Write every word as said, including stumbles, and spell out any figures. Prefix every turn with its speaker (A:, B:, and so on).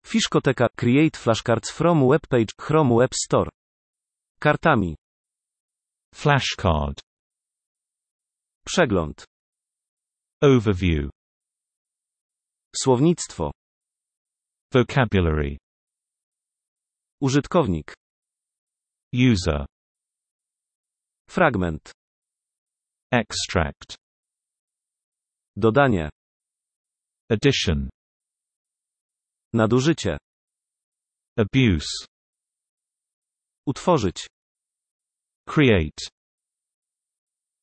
A: Fiszkoteka – Create flashcards from webpage, Chrome Web Store. Kartami.
B: Flashcard.
A: Przegląd.
B: Overview.
A: Słownictwo.
B: Vocabulary.
A: Użytkownik.
B: User.
A: Fragment.
B: Extract.
A: Dodanie.
B: Addition.
A: Nadużycie.
B: Abuse.
A: Utworzyć.
B: Create.